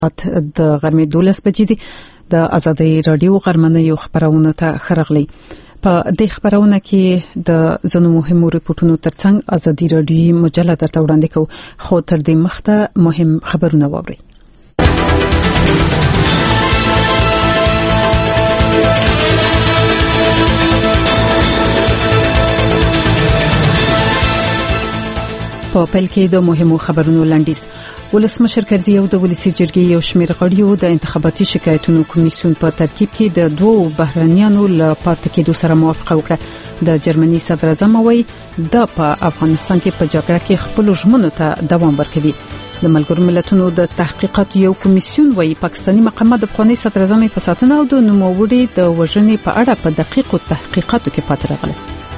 د غرمې 12 بجې دي د ازادي رادیو غرمنۍ خبرونه ته خرغلي په دې خبرونه کې د زنو مهمو ریپورتونو ترڅنګ ازادي رادیو مجله درته وړاندې کوو خو تر دې مخته مهم خبرونه واوري. په پیل کې د مهمو خبرونو لاندیز ولسمشر کرزي او د ولسی جرګې یو شمېر غړیو د انتخاباتي شکایتونو کمیسیون په ترکیب کې د دوو بهرانيانو له پاتې کېدو سره موافقه وکړه. د جرمني صدر اعظم وایي د په افغانستان کې په جګړه کې خپل ژمنو ته دوام ورکوي. د ملګرو ملتونو د تحقیقات یو کمیسیون وایي پاکستاني مقامات د افغاني صدر اعظم په ساتنه او د نوموړي د وژنې په اړه په دقیقو تحقیقاتو کې پاتې راغلي.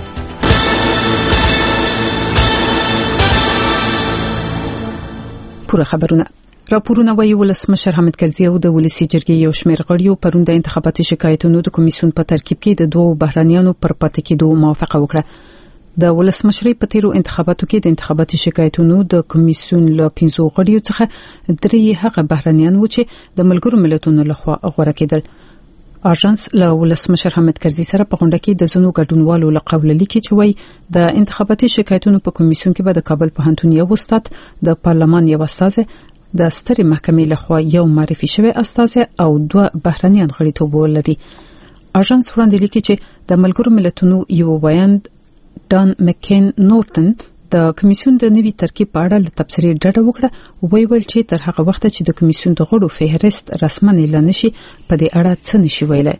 پوره خبرونه راپورونه وایي ولسمشر حامد کرزي او د ولسی جرګې یو شمېر غړیو پرون د انتخاباتي شکایتونو د کمیسیون په ترکیب کې د دوو بهرانيانو پر پاتې کېدو موافقه وکړه. د ولسمشرۍ په تیرو انتخاباتو کې د انتخاباتي شکایتونو د کمیسیون له 15 غړیو څخه درې هغه بهرانيان و چې د ملګرو ملتونو لخوا غوړه کېدل. اژانس له ولسمشر حامد کرزي سره په غونډه کې د زنو ګډونوالو له قوله لیکي چې وایي د انتخاباتي شکایتونو په کمیسیون کې به د کابل پوهنتون یو استاد، د پارلمان یو استاد، د سترې محکمې لخوا یو معرفي شوی استاد او دوه بهرانيان غړیتوب ولري. اژانس وړاندې لیکي چې د ملګرو ملتونو یو وایند ډان مکین نورټن د کمیسیون د نوي ترکیب په اړه له تبصرې ډډه وکړه. ویل چې تر هغه وخت چې د کمیسیون د غړو فهرست رسماً اعلان نشي په دې اړه څه نشي ویلای.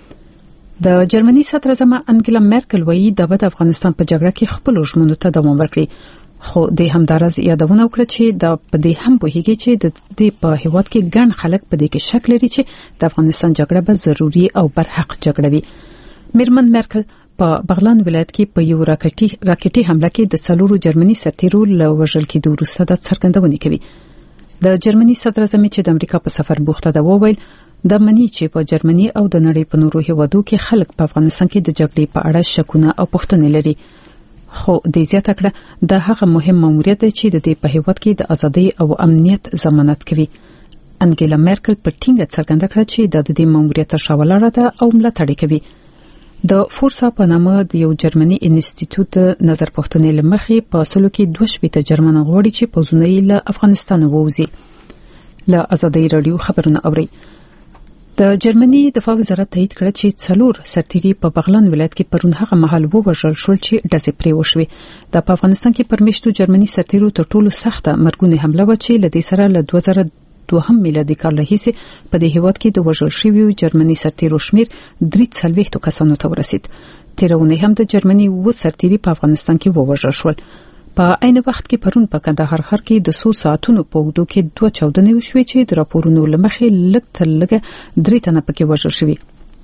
د جرمني صدر اعظم انګلا مرکل وایي د افغانستان په جګړه کې خپل ژمنو ته دوام ورکړي. خو د همدارز یادونه وکړه چې د پدې هم پوهیږي چې د دې په هیواد کې ګڼ خلک په دې کې شک لري چې د افغانستان جګړه به ضروري او برحق جګړه وي. میرمن مرکل په بغلان ولایت کې په یو راکټي حمله کې د څلورو جرمني سرتیرو له وژل کېدو وروسته د څرګندونې کوي. د جرمني صدر اعظم چې د امریکا په سفر بوخته ده وویل د منی چې په جرمني او د نړۍ په نورو هیوادو کې خلک په افغانستان کې د جګړې په اړه شکونه او پوښتنې لري. خو د زیاته کړه د هغه مهم ماموریت چې د دې په هیواد کې د ازادۍ او امنیت ضمانت کوي. انګلا مرکل په ټینګه څرګنده کړه چې د دې ماموریت شاولاړه ده او ملاتړ کوي. د فورسا په نامه د یو جرمني انسټیټیوټ نظر پوښتنې لمخې په اصلو کې 2 جرمن غوړي چې په زونې له افغانستان ووزي. له ازادي رادیو خبرونه اوري. د جرمني دفاع وزارت تایید کړ چې 4 سرتیري په بغلان ولایت کې پرون هغه مهال ووژل شول چې ډزې پرې وشوي. د افغانستان کې پرمیشتو جرمني سرتیرو تر ټولو سخته مرګونی حمله و چې لدې سره له 2002 میلادي کال راهیسې په دې هیواد کې د وژل شویو جرمني سرتیرو شمیر 43 کسانو ته ورسید. تیرونه هم د جرمني و سرتیري په افغانستان کې ووژل شول. په عین وخت کې پرون په کندهار ښار کې د 100 ساعتونو په اوږدو کې 2 چاودنې وشوې چې د راپورونو لمخې لږ تر لږه 3 تنه پکې وژل شوي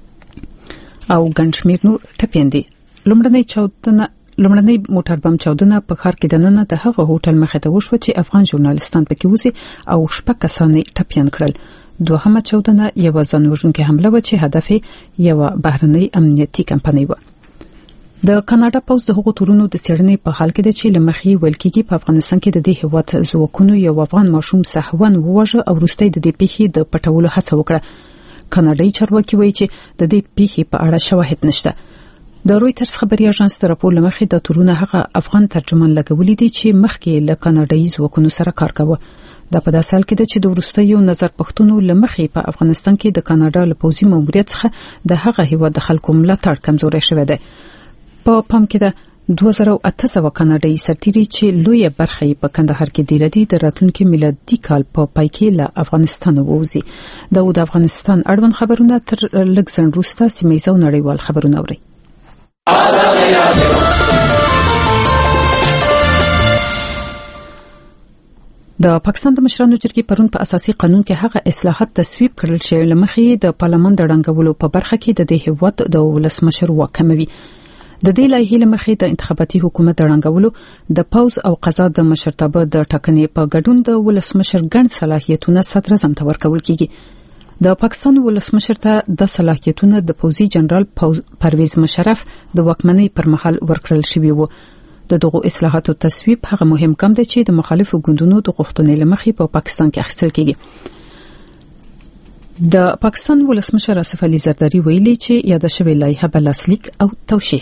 او ګڼ شمېر نور ټپیان دي. لومړنۍ موټر بم چاودنه په ښار کې دننه د هغه هوټل مخې ته وشوه چې افغان ژورنالیستان پکې وزي او 6 کسان ټپیان کړل. دوهمه چاودنه یو ځانوژونکې حمله و چې هدف یې یو بهرنۍ امنیتي کمپنۍ و. د کاناډا پوز د هغو تورونو د څېړنې په حال کې ده چې لمخې ویل کېږي په افغانستان کې د دې هیواد ځواکونو یو افغان ماشوم سهون وواژه او وروسته د دې پیښې د پټولو هڅه وکړه. کاناډایي چارواکي وایي چې د دې پیښې په اړه شواهد نشته. د رويټرز خبري اژانس د راپور لمخې د تورونه هغه افغان ترجمان لګولې دي چې مخکې له کاناډایي ځواکونو سره کار کاوه. دا په داسې حال کې ده چې د وروستیو نظر پښتنو لمخې په افغانستان کې د کاناډا له پوځي ماموریت څخه د هغه هیواد د خلکو ملاتړ کمزوري شوی دی. په پام کې ده 2800 کاناډایي سرتیري چې لویه برخه یې په کندهار کې دی لري د راتلونکي میلادي کال په پای کې له افغانستان ووزي. د افغانستان اړوند خبرونه تر لږ ځنډ وروسته سیمه‌ییز او نړیوال خبرونه اوري. د پاکستان د مشرانو جرګې پرون په اساسي قانون کې هغه اصلاحات تصویب کړل چې لمخې د پارلمان د ړنګولو په برخه کې د دې هیواد د ولسمشر واکموي. د دې لایحې لمخې د انتخاباتي حکومت د ړنګولو د پوز او قضا د مشرتابه د ټاکنې په ګډون د ولسمشر ګڼ صلاحیتونه صدر اعظم ته ورکول کیږي. د پاکستان ولسمشر ته د صلاحیتونه د پوزي جنرال پرویز مشرف د واکمنۍ پر مهال ورکړل شوی وو. د دغو اصلاحاتو تصویب هغه مهم ګام دی چې د مخالفو ګوندونو د غوښتنې لمخې په پاکستان کې اخیستل کیږي. د پاکستان ولسمشر آصف علي زرداری ویلي چې یاد شوی لایحه به لاسلیک او توشیح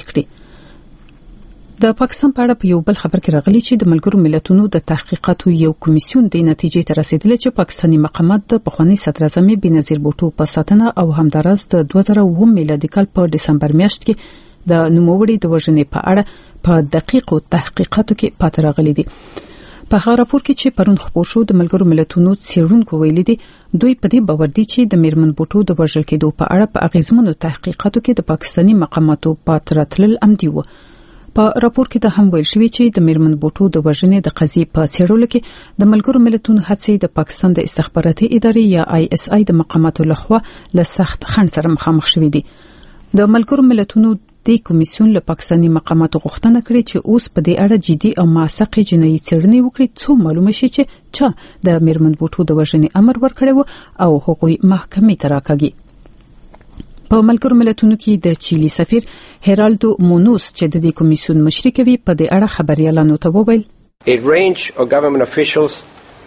کړي. د پاکستان په اړه په یو بل خبر کې راغلی چې د ملګرو ملتونو د تحقیقاتو یو کمیسیون د نتیجې ته رسیدلی چې پاکستاني مقامات د پخوانی صدر اعظم بېنظیر بوټو په ساتنه او همدارس د 2009 میلادي کال په دسمبر میاشت کې د نوموړي د وژنې په اړه په دقیقو تحقیقاتو کې پاتې راغلي دي. په هغه راپور کې چې پرون خبر شو د ملګرو ملتونو څېړونکو ویلي دي دوی په دې باور دي چې د میرمن بوټو د وژل کېدو په اړه په اغیزمنو تحقیقاتو کې د پاکستاني مقاماتو پاتې راتلل عمدي و. په راپور کې د هم ویل شوی چې د میرمن بوټو د وژنې د قضیې په څېړلو کې د ملګرو ملتونو هڅې د پاکستان د استخباراتي ادارې یا ISI د مقاماتو لخوا له سخت خنډ سره مخامخ شوي دي. د ملګرو ملتونو د کمیسیون له پاکستاني مقاماتو غوښتنه کړې چې اوس په دې اړه جدي او موثقه جنایي څېړنه وکړي څو معلومه شي چې چا د میرمن بوټو د وژنې امر ورکړی او حقوقي محکمې ته راکاږي. په ملګرو ملتونو کې د چيلي سفیر هیرالدو مونوس چې د دې کمیسیون مشري کوي په دې اړه خبريالانو ته وویل A range of government officials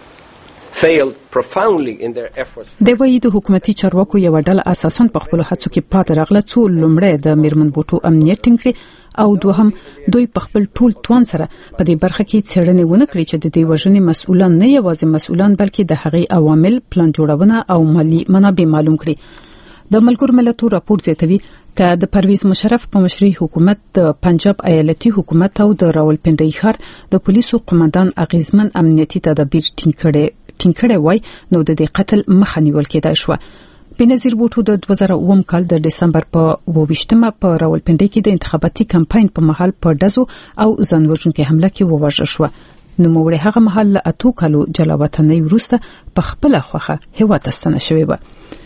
failed profoundly in their efforts. د وایي د حکومتي چارواکو یو ډله اساساً په خپل هڅو کې پاتې راغله څو لومړی د میرمن بوټو امنیت ټینګ کړي او دوهم دوی په خپل ټول توان سره په دې برخه کې څېړنې ونه کړي چې د دې وژنې مسؤلان نه یوازې مسؤلان بلکې د هغې عوامل پلان جوړونه او مالی منابع معلوم کړي. د ملګرو ملتونو راپور زیاتوي چې د پرویز مشرف په مشرۍ حکومت د پنجاب ایالتي حکومت او د راولپنډي ښار د پولیسو قومندان اغیزمن امنیتي تدابیر ټینګ کړي وای نو د دې قتل مخه نیول کېدای شو. بېنظیر بوټو د 2009 کال د دسمبر په 28مه په راولپنډي کې د انتخاباتي کمپاین په مهال په ډزو او ځانوژونکو حمله کې ووژل شو. نو موږ هغه مهال له 8 کالو جلاوطنۍ وروسته په خپل خوخه هوا تستنه شوی و.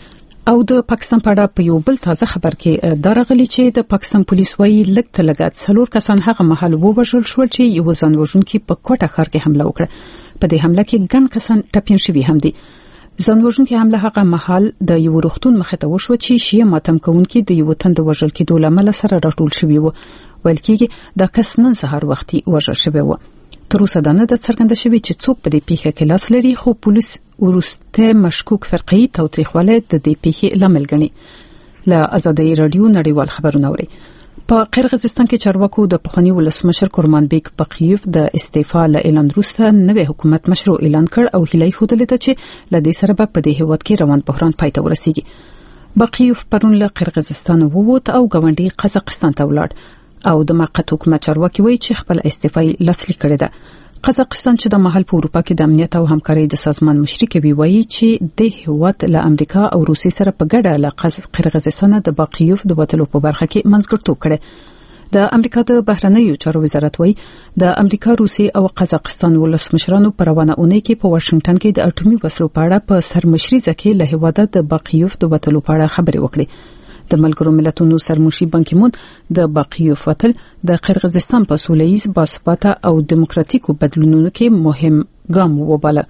او د پاکستان په اړه په یو بل تازه خبر کې درغلي چې د پاکستان پولیس وایي لږ تلګات څلور کسان هغه مهال ووژل شو چې یو ځانوژونکي په کوټه ښار کې حمله وکړه. په دې حمله کې ګڼ کسان ټپیان شوي هم دي. ځانوژونکي حمله هغه مهال د یو روغتون مخې ته وشو چې شیعه ماتم کوونکي د یو تن د وژل کېدو لامل سره راټول شوي وو. ویل کېږي د کس نن سهار وختي وژل شوی و. تر اوسه دا نه ده څرګنده شوې چې څوک په دې پیښه کې لاس لري خو پولیس ورسته مشکوک فرقي تاوتریخوالی د دې پیښې لامل ګڼي. له ازادي رادیو نړیوال خبرونه اوري. په قرغیزستان کې چارواکو د پخوانی ولسمشر کورمانبیک باقیوف د استعفا له اعلان وروسته نوې حکومت مشروع اعلان کړ او هیله خوده ده چې له دې سره په دې هیواد کې روان بحران پای ته ورسیږي. باقیوف پرون له قرغیزستان ووت او ګاونډي قزاقستان ته ولاړ او د موقت حکومت چارواکي وایي چې خپل استعفا لاسلیک کړې ده. قزاقستان چې د محل په اروپا کې د امنیت او همکارۍ د سازمان مشري کوي وایي چې د هیواد له امریکا او روسیې سره په ګډه له قرغیزستان د باقیوف د وټلو په برخه کې منځګړیتوب کړي. د امریکا د بهرنیو چارو وزارت وایي د امریکا، روسیې او قزاقستان ولسمشرانو په روانه اونۍ کې په واشنگټن کې د اټومي وسلو په اړه په سرمشريزه کې له هیواده د باقیوف د وټلو په اړه خبرې وکړي. د ملګرو ملتونو سرمشي بانکیمون د باقیوف وتل د قرغیزستان په سولهییز باثباته او دیموکراتیکو بدلونونو کې مهم ګام وباله.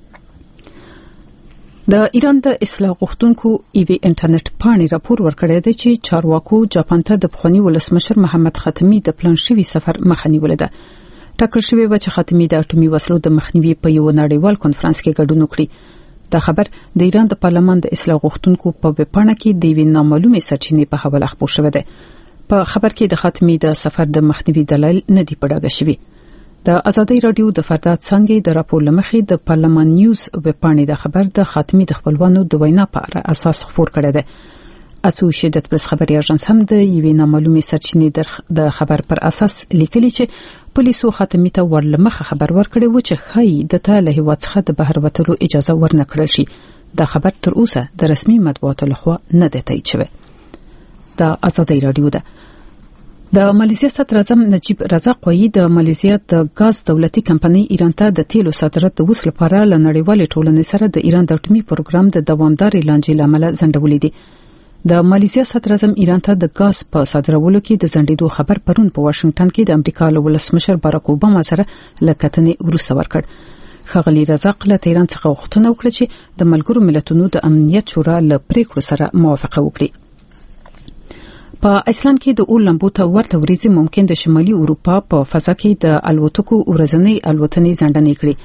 د ایران د اصلاح غوښتونکو ایوي انټرنیټ پاڼې راپور ورکړی دی چې چارواکو جاپان ته د پخوانی ولسمشر محمد خاتمی د پلان شوی سفر مخه نیولې ده. ټاکل شوی و چې خاتمی د اټومي وسلو د مخنیوي په یو نړیوال کنفرانس کې ګډون وکړي. دا خبر د ایران د پارلمان د اصلاح غوښتونکو په ویبپاڼه کې د یوې نامعلومې سرچینې په حواله خپور شوی دی. په خبر کې د خاتمی د سفر د مخنیوي دلایل نه دي په ډاګه شوي. د ازادي رادیو د فردات څنګه د راپور لمخې د پارلمان نیوز ویبپاڼې د خبر د خاتمی د خپلوانو د وینا په اساس خپور کړی دی. اسوسییټډ پریس خبري اژانس هم د یوې نامعلومې سرچینې د خبر پر اساس لیکلي چې پولیسو خاتمی ته ورلمخه خبر ورکړی و چې خای د ته له هیواد څخه د بهر وتلو اجازه ورنکړل شي. دا خبر تر اوسه د رسمي مطبوعاتو لخوا نه دی تایید شوی. د ازادي رادیو ده. د مالیزیا صدر اعظم نجیب رزاق وایي د مالیزیا د غاز دولتي کمپنۍ ایران ته د تیلو صادرات د وسلو لپاره له نړیوال ټولنې سره د ایران د اټومي پروګرام د دوامدار لانجې لامل ځنډولې دي. د مالیزیا صدر اعظم ایران ته د غاز په صادرولو کې د ځنډېدو خبر پرون په واشنگټن کې د امریکا له ولسمشر باراک اوباما سره لکتنې وروسته ورکړ. ښاغلي رزاق له تهران څخه غوښتنه وکړه چې د ملګرو ملتونو د امنیت شورا له پریکړو سره موافقه وکړي. په ایسلند کې د اور لمبو ته ورته وریځې ممکن د شمالي اروپا په فضا کې د الوتکو ورځنۍ الوتنې ځنډنې کړي.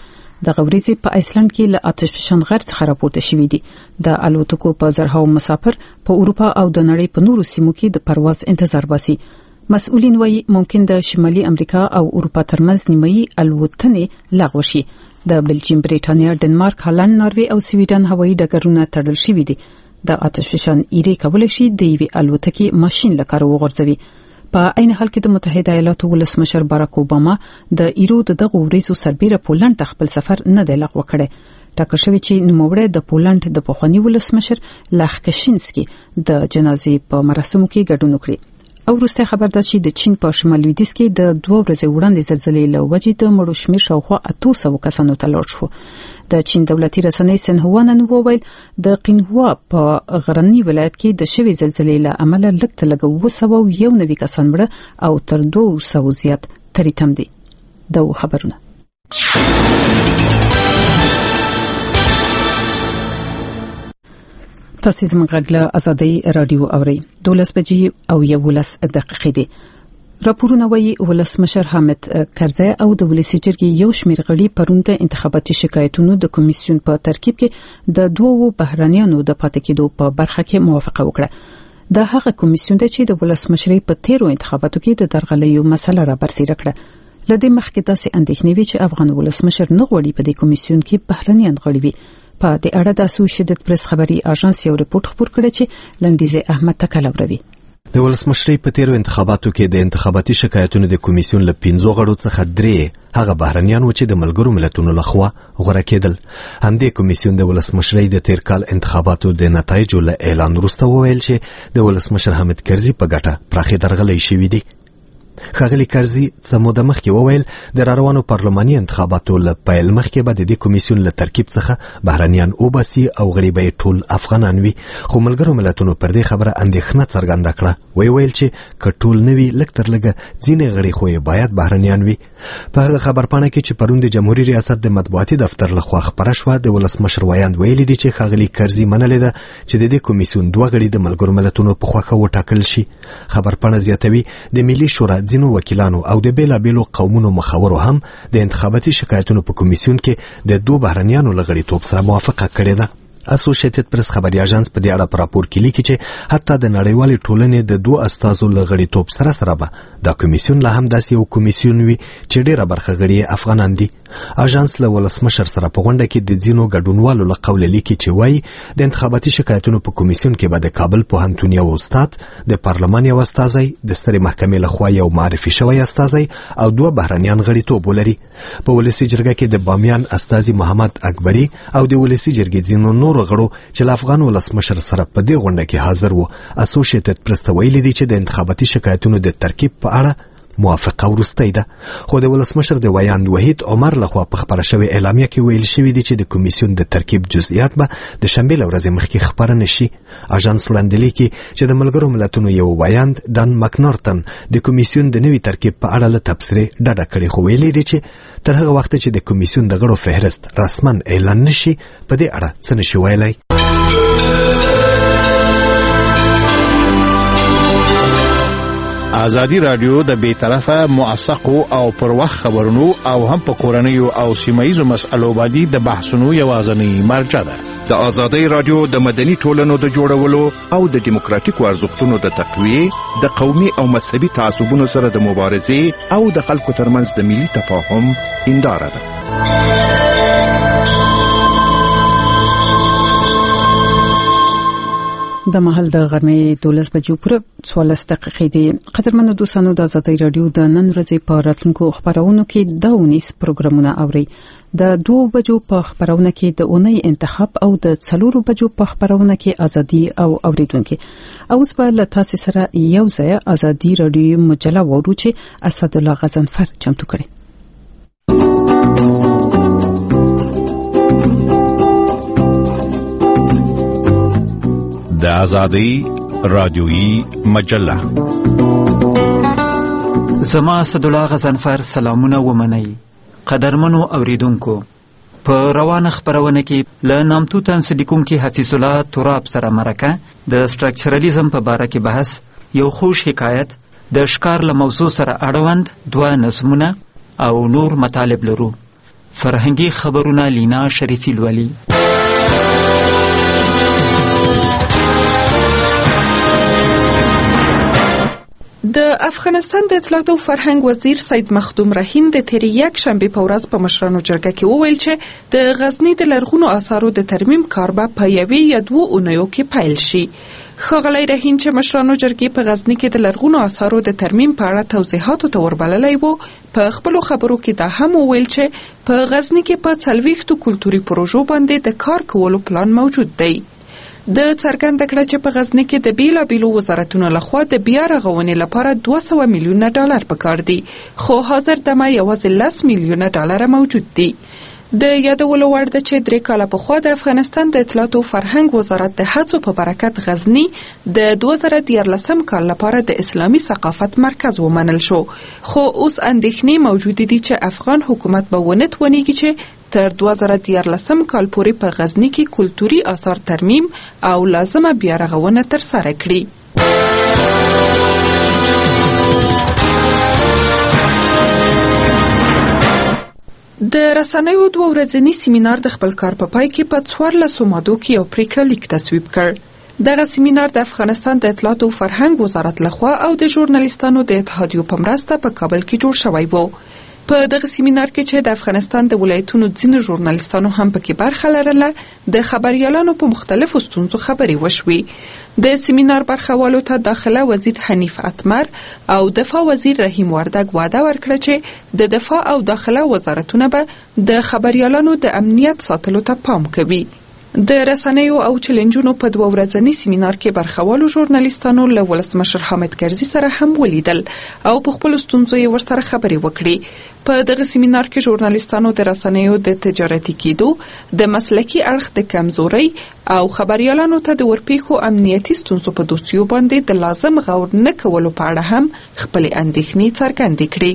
د غوریزي په ایسلند کې له آتش فشان غر څخه راپورته شوې دي. د الوتکو په زرهاو مسافر په اروپا او د نړۍ په نورو سیمو کې د پرواز انتظار باسي. مسؤلین وایي ممکن د شمالي امریکا او اروپا ترمنځ نیمایي الوتنې لغوه شي. د بلجیم، بریټانیا، ډنمارک، هالند، ناروې او سویډن هوایي ډګرونه تړل شوي دي. د آتش فشان ایرې کولای شي د یوې الوتکې ماشين لکاره وغورځوي. په عین حال کې د متحده ایالاتو ولسمشر باراک اوباما د ایرو دغه وریځو سربېره پولند ته خپل سفر نه دی لغوه کړی. ټاکل شوی چې نوموړی د پولند د پخوانی ولسمشر لخ کشینسکي د جنازې په مراسمو کې ګډون وکړي. او وروسته خبر ده چې د چین په شمال لویدیځ کې د 2 ورځې وړاندې زلزلې له وجې د مړو شمېر شاوخوا 800 کسانو ته لوړ شو. د چین دولتي رسنۍ سنهوا نن وویل د قینهوا په غرنی ولایت کې د شوې زلزلې له امله لږ تر لږه 291 کسان مړه او تر 200 زیات تریتم دي. د خبرونه تاسو زموږ غږ له ازادي رادیو اورئ. 12 بجې او 11 دقیقې دي. راپورونه وایي ولسمشر حامد کرزی او د ولسی جرګې یو شمېر غړي پرون د انتخاباتي شکایتونو د کمیسیون په ترکیب کې د دوو بهرانيانو د پاتې کېدو په برخه کې موافقه وکړه. د هغه کمیسیون چې د ولسمشرۍ په تیرو انتخاباتو کې د درغلیو مسله را برسېره کړه. لدې مخکې داسې اندېښنې وي چې افغان ولسمشر نه غواړي په دې کمیسیون کې بهرانيان غړي وي. په دې اړه د اسوسییټډ پریس خبري اژانس یو ریپورت خبر کړی چې لنډیزه احمد تکلوروي. د ولسمشرۍ په تیرو انتخاباتو کې د انتخاباتي شکایتونو د کمیسیون له 15 غړو څخه 3 هغه بهرنیان و چې د ملګرو ملتونو لخوا غوړه کېدل. همدې کمیسیون د ولسمشرۍ د تیر کال انتخاباتو د نتایجو له اعلان وروسته وویل چې د ولسمشر حامد کرزي په ګټه پراخي درغلۍ شوې دي. ښاغلي کرزي څه موده مخکې وویل د راروانو پارلماني انتخاباتو له پیل مخکې به د دې کمیسیون له ترکیب څخه بهرنیان وباسي او غړي به ټول افغانان وي. خو ملګرو ملتونو پر دې خبره اندېښنه څرګنده کړه. ویل چې که ټول نه وي لږ تر لږه ځینې غړي خو یې باید بهرنیان وي. په هغه خبرپاڼه کې چې پرون د جمهوریت ریاست د مطبوعاتي دفتر لخوا خبره شوه د ولسمشر ویاند ویلي دي چې ښاغلي کرزي منلې ده چې د دې کمیسیون 2 غړي د ملګرو ملتونو په خوښه وټاکل شي. خبرپاڼه زیاتوي د ملي شورا ځینو وکیلانو او د بیلابیلو قومونو مخاورو هم د انتخاباتي شکایتونو په کمیسیون کې د 2 بهرنیانو لغړیتوب سره موافقه کړې ده. اسوسییټډ پریس خبري اژانس په دې اړه په راپور کې لیکي چې حتی د نړیوالې ټولنې د 2 استازو لغړیتوب سره به دا کمیسیون لا هم داسې یو کمیسیون وي چې ډیره برخه غړي افغانان دي. اژانس له ولسمشر سره په غونډه کې د ځینو ګډونوالو له قوله لیکي چې وایي د انتخاباتي شکایتونو په کمیسیون کې به د کابل پوهنتون یو استاد، د پارلمان یو استازی، د سترې محکمې لخوا یو معرفي شوی استازی او 2 بهرنیان غړیتوب ولري. په ولسی جرګه کې د بامیان استازي محمد اکبري او د ولسی جرګې ځینو نورو غړو چې له افغان ولسمشر سره په دې غونډه کې حاضر وو اسوسییټډ پریس ته ویلي دي چې د انتخاباتي شکایتونو د ترکیب په اړه موافقه ورسته ده. خو د ولسمشر د ویاند وحید عمر لخوا په خبره شوی اعلامیه کې ویل شوی دی چې د کمیسیون د ترکیب جزئیات به د شنبه ورځې مخکې خبره نشي. اژانس وړاندې لیکي چې د ملګرو ملتونو یو ویاند ډان مکنارتن د کمیسیون د نوي ترکیب په اړه له تبصرې ډډه کړې، خو ویلي دی چې تر هغه وخت چې د کمیسیون د غړو فهرست رسما اعلان نشي په دې اړه څه نشي ویلای. ازادي رادیو د بیطرفه موثقو او پر وخت خبرونو او هم په کورنیو او سیمایي مسألو باندې د بحثونو یوازنی مرجع ده. د ازادي رادیو د مدني ټولنو د جوړولو او د دیموکراتیکو ارزښتونو د تقویه، د قومي او مذهبي تعصبونو سره د مبارزې او د خلکو ترمنځ د ملي تفاهم هنداره ده. د محل د غرمې 12 بجو پوره 14 دقیقې دي. قدرمنو دوستانو د ازادي رادیو د نن ورځې په راتلونکو خبرونو کې د 19 پروګرامونه اوري. د 2 بجو په خبرونه کې د اونۍ انتخاب او د 4 بجو په خبرونه کې ازادي او اوریدونکو. اوس په لاسه سره یو ځای ازادي رادیو مجله وورو چې اسد الله غزنفر چمتو کړي. د ازادي رادیویی مجله. زما اسد الله غزنفر سلامونه ومنئ. قدرمنو اوریدونکو، په روانه خبرونه کې له نامتو تنسلیکونکي حفیظ الله تراب سره مرکه د سټرکچرلیزم په باره کې بحث، یو خوش حکایت، د ښکار له موضوع سره اړوند 2 نظمونه او نور مطالب لرو. فرهنګي خبرونه لینا شریفی لولي. د افغانستان د اطلاعات او فرهنګ وزیر سید مخدوم رحیم د تیر یک شنبه په ورځ په مشرانو جرګه کې وویل چې د غزنی د لرغونو آثارو د ترمیم کار به په یوې یا دوه اونیو کې پیل شي. ښاغلی رحیم چې مشرانو جرګې په غزنی کې د لرغونو آثارو د ترمیم په اړه توضیحاتو ته وربللی وو، په خپلو خبرو کې دا هم وویل چې په غزنی کې په 40 کلتوري پروژو باندې د کار کولو پلان موجود دی. د څرګنده کړه چې په غزنی کې د بیلابیلو وزارتونو لخوا د بیا رغونې لپاره 200 میلیونه ډالر پکار دي، خو حاضر دمه یوازې 10 میلیونه ډالر موجود دي. د یادولو وړ ده چې 3 کاله پخوا د افغانستان د اطلاعات او فرهنګ وزارت د هڅو په برکت غزنی د 2013 کال لپاره د اسلامي ثقافت مرکز ومنل شو، خو اوس اندېښنې موجود دي چې افغان حکومت به ونه توانیږي چې تر 2013 کال پورې په غزنی کې کلتوري آثار ترمیم او لازمه بیا رغونه ترسره کړي. د رسنیو 2 ورځنی سیمینار د خپل کار په پای کې په 14 مادو کې یو پریکړه لیک تصویب کړ. دغه سیمینار د افغانستان د اطلاعات او فرهنګ وزارت لخوا او د ژورنالیستانو د اتحادیو په مرسته په کابل کې جوړ شوی و. په دغه سیمینار کې چې د افغانستان د ولایتونو ځینو ژورنالیستانو هم پکې برخه لرله، د خبريالانو په مختلفو ستونزو خبرې وشوې. د سیمینار برخوالو ته داخله وزیر حنیف اتمر او دفاع وزیر رحیم وردګ وعده ورکړه چې د دفاع او داخله وزارتونه به د خبريالانو د امنیت ساتلو ته پام کوي. د رسنیو او چیلنجونو په 2 ورځنی سیمینار کې برخوالو ژورنالیستانو له ولسمشر حامد کرزي سره هم ولیدل او په خپل ستونزو یې ورسره خبرې وکړي. په دغه سیمینار کې ژورنالیستانو د رسنیو د تجارتي کېدو، د مسلکي اړخ د کمزورۍ او خبريالانو ته د ورپېښو امنیتي ستونزو په دوسیو باندې د لازم غور نه کولو په اړه هم خپلې اندېښنې څرګندې کړې.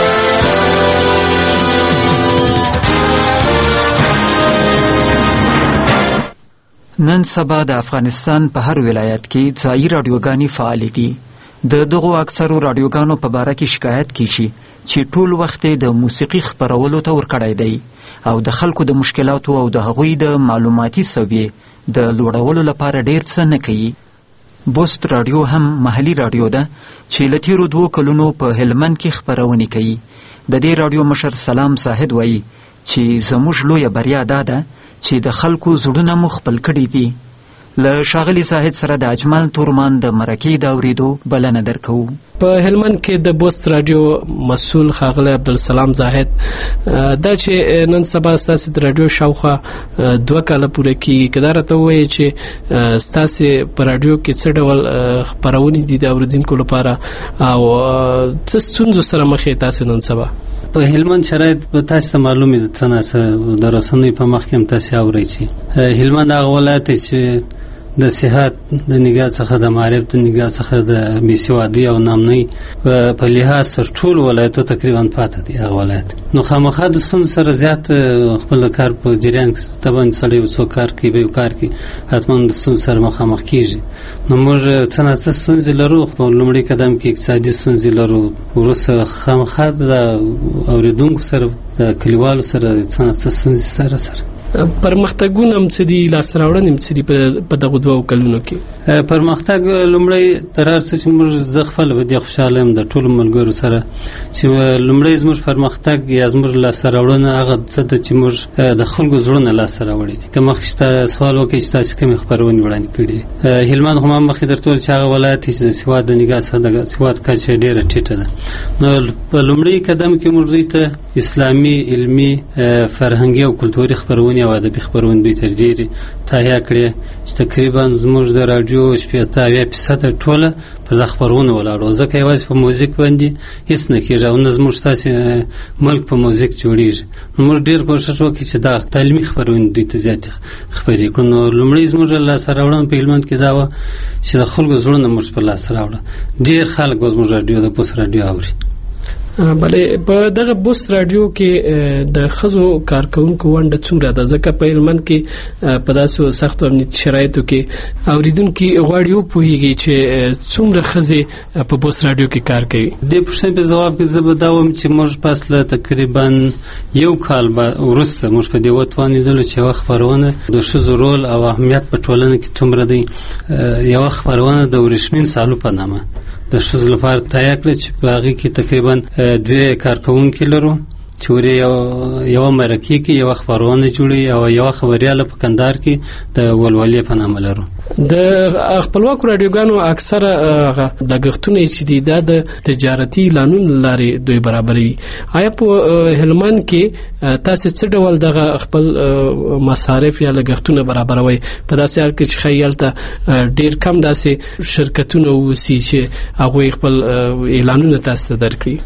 نن سبا د افغانستان په هر ولایت کې ځایي رادیوګانې فعالې دي. د دغو اکثرو رادیوګانو په باره کې شکایت کیږي چې ټول وخت د موسیقي خپرولو ته ورکړی دی او د خلکو د مشکلاتو او د هغوی د معلوماتي سویې د لوړولو لپاره ډیر څه نه کوي. بوست رادیو هم محلي رادیو ده چې له تیرو 2 کلونو په هلمند کې خپرونې کوي. د دې رادیو مشر سلام زاهد وایي چې زموږ لویه بریا دا ده چې د خلکو زړونه مو خپل کړي دي. له ښاغلي زاهد سره د اجمل تورمان د مرکې د اورېدو بلنه درکوو. په هلمند کې د بوست رادیو مسؤل ښاغلی عبدالسلام زاهد دا چې نن سبا ستاسې د رادیو شاوخوا 2 کاله پوره کېږي، که دا راته ووایي چې ستاسې په رادیو کې څه ډول خپرونې دي د اورېدونکو لپاره او څه ستونزو سره مخ یې تاسې نن سبا؟ په هلمند شرایط به تاسو ته معلومې ده، څه نه د رسنیو په مخ کې هم تاسې اورئ چې هلمند هغه ولایت دی چې د صحت د نگاه څخه، د معرف د نگاه څخه، د بېسوادي او نامنۍ په لحاظ تر ټولو ولایتو تقریبا پاتې دی هغه ولایت. نو خامخا د ستونزو سره زیات خپل کار په جریان کې طبعا سړی یو څوک کار کوي، به یو کار کوي حتما د ستونزو سره مخامخ کېږي. نو موږ څه نه څه ستونزې لرو. په لومړي قدم کې اقتصادي ستونزې لرو، وروسته خامخا د اورېدونکو سره، د کلیوالو سره څه نه څه ستونزې سره پرمختګونه هم څه دي، لاسته راوړنې هم څه دي په دغو 2 کلونو کې؟ پرمختګ لومړی تر هر څه چې موږ زه خپله په دې خوشحاله یم د ټولو ملګرو سره چې لومړی زموږ پرمختګ یا زموږ لاسته راوړنه هغه څه ده چې موږ د خلکو زړونه لاسته راوړي دي. که مخکې سوال وکړئ چې تاسې کومې خپرونې وړاندې کړي. هلمند خو ما مخکې درته وویل چې هغه ولایت چې د سواد د نګاه څخه د سواد کچه ډېره ټیټه ده. نو په لومړي قدم کې موږ دوی ته اسلامي، علمي، فرهنګي او کلتوري خپرونې او ادبي خپرونې دوی ته ډېرې تهیه کړې چې تقریبا زموږ د راډیو 80% ټوله پر دغه خپرونو ولاړ و، ځکه یوازې په موزیک باندې هېڅ نه کېږي او نه زموږ ستاسې ملک په موزیک جوړېږي. نو موږ ډېر کوښښ وکړو چې دا تعلیمي خپرونې دوی ته زیاتې خپرې کړو. نو لومړی زموږ لاسته راوړنه په هلمند کې دا وه چې د خلکو زړونه موږ په لاس راوړه. ډېر خلک اوس زموږ راډیو د بوست راډیو اوري. بلې په دغه بوست رادیو کې د خزو کارکونکو ونډه څومره ده؟ ځکه په هلمند کې په داسې سختو امنیتي شرایطو کې اوریدونکي غواړي وپوهیږي چې څومره خزې په بوست رادیو کې کار کوي. د پوښتنې په ځواب کې زه به دا وایم چې موږ پس له تقریبا یو کال وروسته موږ په دې وتوانېدلو چې یوه خپرونه د ښځو رول او اهمیت په ټولنه کې څومره دی، یوه خپرونه د ورېښمین سالو په نامه د ښځو لپاره تیار کړه چې په هغې کې تقریبا 2 کارکوونکي لرو چې یوه مرکې کې یوه خپرونه جوړوي او یوه خبریاله په کندهار کې د ولولې په نامه لرو. د خپلواکو رادیوګانو اکثره لګښتونه چې دي دا د تجارتي اعلانونو لارې دوی برابروي. آیا په هلمند کې تاسو څه ډول دغه خپل مصارف یا لګښتونه برابروي په داسې حال کې چې خیالته ډیر کم داسې شرکتونه اوسي چې هغوی خپل اعلانونه تاسو ته درکړي؟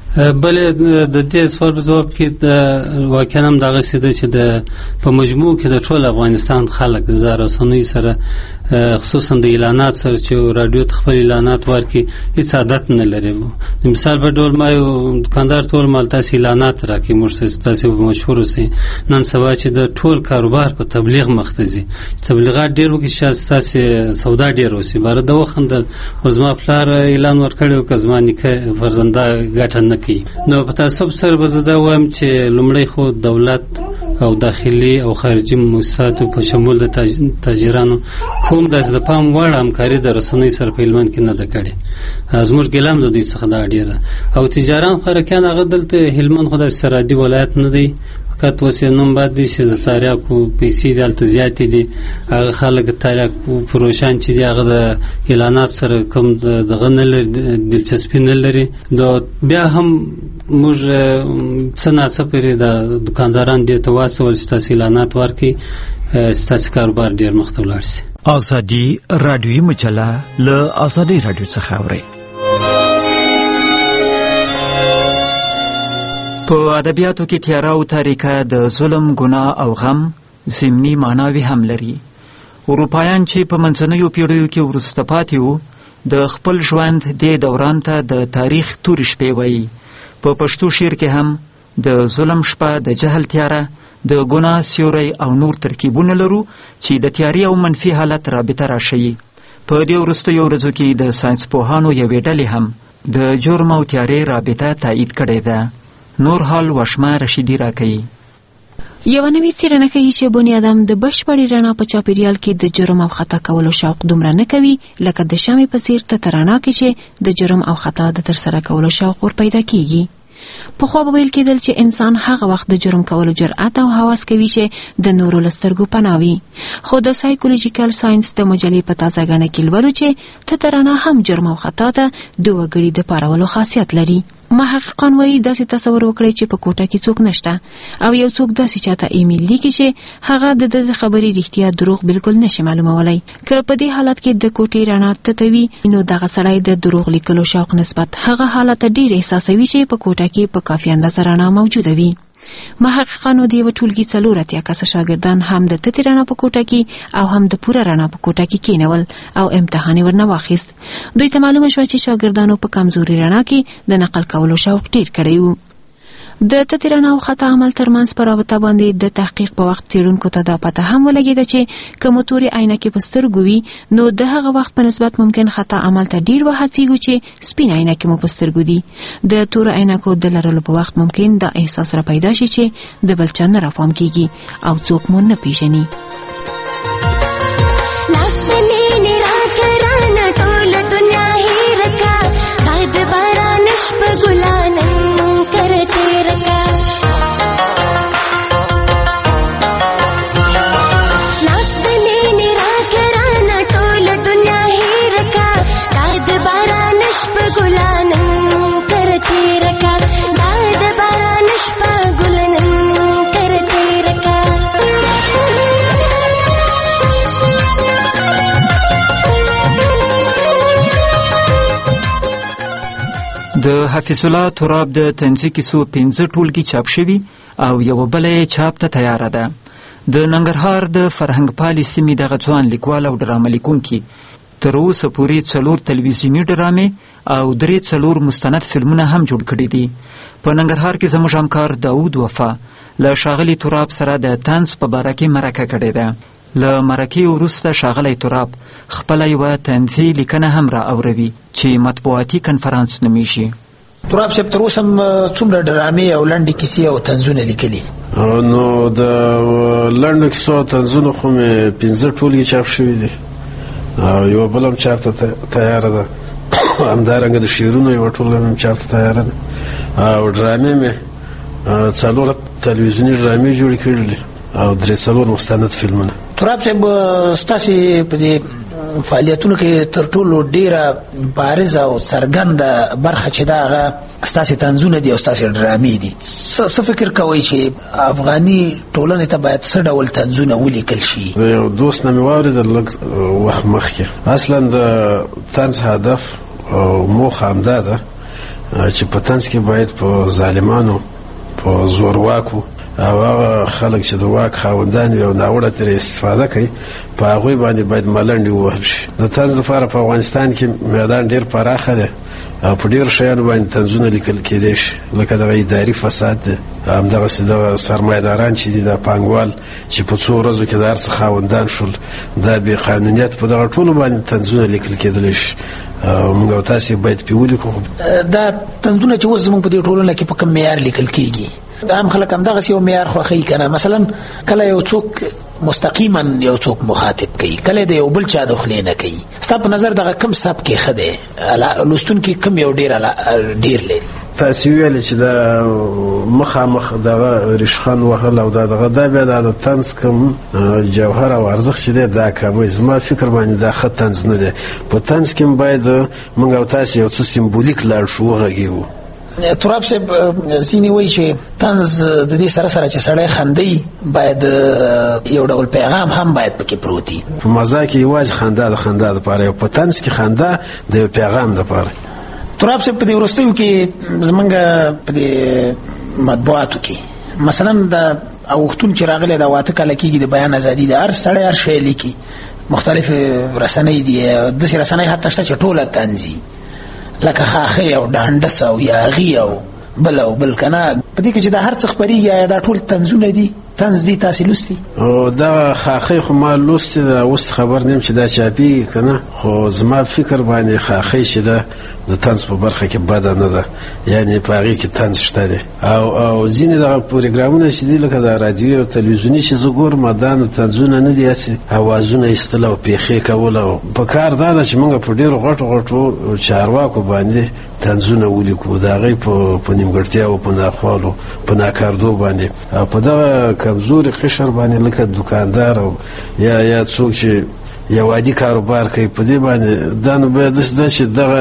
بلې د دې سوال په ځواب کې واقعا هم دغسې ده چې په مجموع کې د ټول افغانستان خلک د رسنیو سره خصوصا د اعلانات سره چې رادیو ته خپل اعلانات ورکړي هېڅ عادت نه لري. د مثال په ډول ما یو دکاندار ټول مال تاسې اعلانات راکړي موږ تاسې به مشهور اوسئ. نن سبا چې د ټول کاروبار په تبلیغ مخ ته ځي، تبلیغات ډېر وکړي شاید ستاسې سودا ډېر اوسي. باره ده وخندل زما پلار اعلان ورکړی و که زما نیکه فرزنده ګټه نه کوي. نو په تعصب سره به زه دا وایم چې لومړی خو دولت او داخلي او خارجي مؤسساتو په شمول د تاجرانو کوم داسې د پام وړ همکاري د رسنیو سره په هلمند کې نه ده کړې. زموږ ګیله هم د دوی څخه دا ډېره. او تجاران خرکیان هغه دلته هلمند خو داسې سرحدي ولایت نه دی، فقط وسې نوم باد دی چې د تاریاکو پیسې دلته زیاتې دي. هغه خلک تاریاکو فروشان چې دي هغه د اعلانات سره کوم دغه نه لري، دلچسپي نه لري. بیا هم موږ څه ناڅه پرې د دکانداران دې ته واستول چې تاسې اعلانات ورکړي چې تاسې کاروبار ډېر مخ ته ولاړ شي. ازادي رادیوي مجله له ازادي رادیو څخه اورئ. په ادبیاتو کې تیاره او تاریکه د ظلم، ګناه او غم ضمني معناوې هم لري. اروپایان چې په منځنیو پیړیو کې وروسته پاتې وو د خپل ژوند دې دوران ته د تاریخ تورې شپې وایي. په پښتو شعر کې هم د ظلم شپه، د جهل تیاره، د ګناه سیوری او نور ترکیبونه لرو چې د تیاري او منفي حالت رابطه راښیي. په دې وروستیو ورځو کې د ساینس پوهانو یوې ډلې هم د جرم او تیارې رابطه تایید کړې ده. نور حال وشمه رشیدي راکوي. یوه نوې څېړنه ښیي چې بني ادم د بشپړې رڼا په چاپیریال کې د جرم او خطا کولو شوق دومره نه کوي لکه د شمعې په څېر تته رڼا کې چې د جرم او خطا د ترسره کولو شوق ور پیدا کیږي. پخوا به ویل کېدل چې انسان هغه وخت د جرم کولو جرأت او هوس کوي چې د نورو له سترګو پناه وي. خو د سایکولوژیکل ساینس د مجلې په تازه ګڼه کې لولو چې تته رڼا هم جرم او خطا ته د وګړي د پارولو خاصیت لري. محققان وایي داسې تصور وکړئ چې په کوټه کې څوک نشته او یو څوک داسې چاته ایمیل لیکي چې هغه د خبرې رښتیا دروغ بالکل نشي معلومولی. که په دې حالت کې د کوټې رڼا تته وي نو دغه سړی د دروغ لیکلو شوق نسبت هغه حالت ډېر احساسوي چې په کوټه کې په کافي اندازه رڼا موجوده وي. محققانو د یوه ټولګي 4 کسه شاګردان هم د تتې رڼا په کوټه کې او هم د پوره رڼا په کوټه کې کېنول او امتحان ورنه واخیست. دوی ته معلومه شوه چې شاګردانو په کمزوري رڼا کې د نقل کولو شوق ډېر کړی و. د تتې رڼا او خطا عمل ترمنځ په رابطه باندې د تحقیق په وخت څېړونکو ته دا پته هم ولګېده چې که مو تورې عینکې په سترګو وي نو د هغه وخت په نسبت ممکن خطا عمل ته ډېر وهڅېږو چې سپین عینکې مو په سترګو دي. د تورو عینکو د لرلو په وخت ممکن دا احساس را پیدا شي چې د بل چا نه راپام کېږي او څوک مو نه پیژني. د حفیظ الله تراب د طنزي کیسو 15 ټولګي چاپ شوي او یوه بله یې چاپ ته تیاره ده. د ننګرهار د فرهنګ پالې سیمې دغه ځوان لیکوال او ډرامه لیکونکي تر اوسه پورې 4 تلویزیونی ډرامې او 3 مستند فلمونه هم جوړ کړي دي. په ننګرهار کې زموږ همکار داود وفا له ښاغلي تراب سره د طنز په باره کې مرکه کړې ده. له مرکې وروسته ښاغلی تراب خپله یوه طنزي لیکنه هم را اوروي چې مطبوعاتي کنفرانس نومیږي. تراب صاحب تر اوسه څومره ډرامې او لنډې کیسې او طنزونه لیکلي؟ نو د لنډو کیسو او طنزونو خو مې 15 ټولګې چاپ شوي دي او یوه بله هم چاپ ته تیاره ده. همدارنګه د شعرونو یوه ټولګه هم چاپ ته تیاره ده او ډرامې مې 4 تلویزیوني ډرامې جوړې کړي دي او 3 مستند فلمونه. تراب صاحب ستاسې په دې فعالیتونو کې تر ټولو ډیره بارزه او څرګنده برخه چې دا هغه ستاسې طنزونه دي او ستاسې ډرامې دي. څه فکر کوئ چې افغاني ټولنې ته باید څه ډول طنزونه ولیکل شي؟ د یو دوست نه مې واورېدل لږ وخت مخکې اصلا د طنز هدف او موخه همدا ده چې په طنز کې باید په ظالمانو په زورواکو او هغه خلک چې د واک خاوندان وي او ناوړه ترې استفاده کوي په هغوی باندې باید ملنډې ووهل شي. د طنز لپاره په افغانستان کې میدان ډېر پراخه دی او په ډېرو شیانو باندې طنزونه لیکل کېدی شي لکه دغه اداري فساد دی، همدغسې دغه سرمایه‌داران چې دي د پانګوال چې په څو ورځو کې د هر څه خاوندان شول، دا بې قانونیت په دغه ټولو باندې طنزونه لیکل کېدلی شي. موږ او تاسې باید پرې ولیکو. دا طنزونه چې اوس زموږ په دې ټولنه کې په کوم معیار لیکل کېږي؟ عام خلک همدغسې یو معیار خوښوي که نه؟ مثلا کله یو څوک مستقیما یو څوک مخاطب کوي، کله د یو بل چا د خولې نه کوي. ستا په نظر دغه کوم سبک ښه دی؟ لوستونکي کوم یو ډېر لري؟ تاسې ویلې چې دا مخامخ دغه ریشخند وهل او دا بیا د طنز کوم جوهر او ارزښت چې دی دا کموي. زما فکر باندې دا ښه طنز نه دی. په طنز کې باید موږ او تاسې یو څه سمبولیک لاړ شو وغږېږو. تراب صاحب ځینې وایي چې طنز د دې سره چې سړی خندي باید یو ډول پیغام هم باید پکې پروت وي. په مزاح کې یوازې خندا د خندا دپاره، په طنز کې خندا د یو پیغام دپاره. تراب صاحب په دې وروستیو کې زمونږ په دې مطبوعاتو کې مثلا د اوښتون چې راغلی دا 8 کاله کېږي د بیان ازادي ده، هر سړی هر شی لیکي، مختلف رسنۍ دي، داسې رسنۍ حتی شته چې ټوله طنزي لکه خاخی او ډانډس او یاغي او بل کنه. په دې کې چې دا هر څه خپرېږي یا دا ټول طنزونه دي؟ طنز دي تاسې لوستي؟ دا خاخی خو ما لوستي ده، اوس خبر نیم چې دا چاپي که نه، خو زما فکر باندې خاخی چې ده د طنز په برخه کې بده نه ده، یعنې په هغې کې طنز شته دی. او ځینې دغه پروګرامونه چې دي لکه د رادیو او تلویزیوني چې زه ګورم دا نو طنزونه نه دي، هسې اوازونه ایستل او پیښې کول. او په کار دا ده چې موږ په ډېرو غټو چارواکو باندې طنزونه ولیکو، د هغوی په نیمګړتیاو، په ناخوالو، په ناکاردو باندې، او په دغه کمزوري قشر باندې لکه دکاندار او یا څوک چې یو عادي کاروبار کوي، په دې باندې دا نو باید داسې ده چې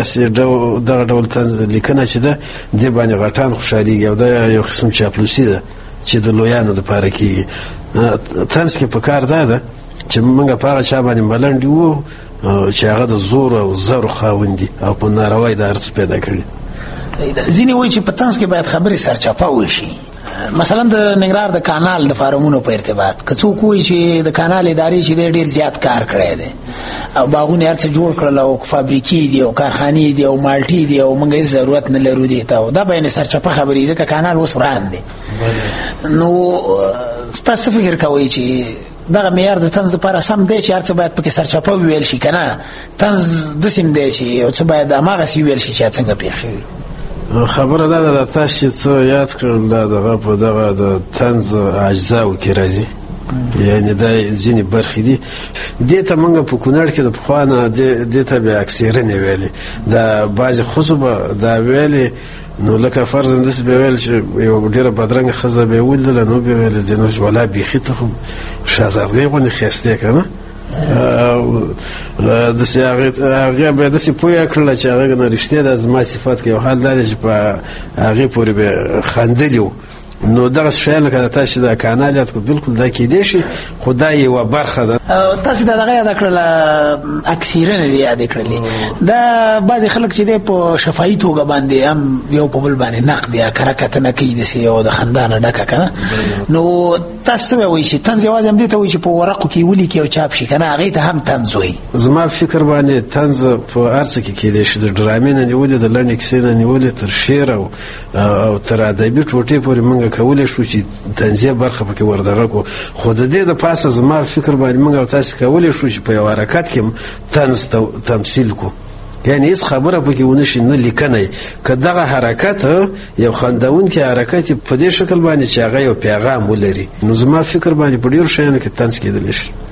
دغه ډول طنز لیکنه چې ده دې باندې غټان خوشحالېږي او دا یو قسم چاپلوسي ده چې د لویانو دپاره کېږي. طنز کې په کار دا ده چې موږ په هغه چا باندې ملنډې وو چې هغه د زور او زرو خاوند دي او په ناروای د هر څه پیدا کړي. ځینې وایي چې په طنز کې باید خبرې سرچپه وشي. مثلا د ننګرهار د کانال د فارمونو په ارتباط که څوک وایي چې د کانال ادارې چې دی ډېر زیات کار کړی دی او باغونه هر څه جوړ کړل او فابریکې دي او کارخانې دي او مالټې دي او موږ هېڅ ضرورت نه لرو دې ته، دا به یعنې سرچپه خبرې ځکه کانال اوس وران دی. نو تاسو څه فکر کوئ چې دغه معیار د طنز لپاره سم دی چې هر څه باید پکې سرچپه وویل شي که نه؟ طنز داسې هم دی چې یو څه باید هماغسې وویل شي چې څنګه پېښ شوي؟ خبره دا ده تاسو چې څه یاد کړل دا دغه په دغه د طنز اجزاو کې راځي، یعنې دا ځینې برخې دي. دې ته موږ په کونړ کې د پخوا نه دې ته بیا اکسیرنې ویلې، دا بعضې ښځو به دا ویلې، نو لکه فرضاً داسې به ویل چې یوه ډېره بدرنګه ښځه به یې ولیدله نو به یې ویلې دې نو ولا بیخي ته خو شهزادګۍ غوندې ښایستې که نه، داسې هغې به یې داسې پوه کړله چې هغه نه رښتیا دا زما صفت کوي. او حال دا دی چې په هغې پورې به خندلي وو نو دغه شیان لکه تاسو د کانال یاد کو بالکل دا کېدې شي خدای یو برخه ده. تاسو دا دغه یاد کړل اکثره نه یاد کړل دا بعض خلک چې په شفاهي توګه باندې هم یو په بل باندې نقد یا کرکټ نه کوي د سیو د خندانه ډکه کنه. نو تاسو وایي چې طنز یوازې هم دي ته وایي چې په ورقو کې ولیکي او چاپ شي کنه هغه ته هم طنز وایي. زما فکر باندې طنز په ارڅ کې کېدې شي د ډرامې نه نیولې د لړنې کیسې نه نیولې تر شعر او تر ادبي ټوټې پورې موږ کولای شو چې طنزي برخه پکې وردغه کو. خو د دې د پاسه زما فکر باندې موږ تاسو کولای شو چې په یو حرکت کې طنز تمثيل کو یعنی هیڅ خبره پکې ونه شي نه لیکنه که دغه حرکت یو خندون کې حرکت په دې شکل باندې چې هغه یو پیغام ولري نو زما فکر باندې په ډیر شیانو کې طنز کېدلی شي.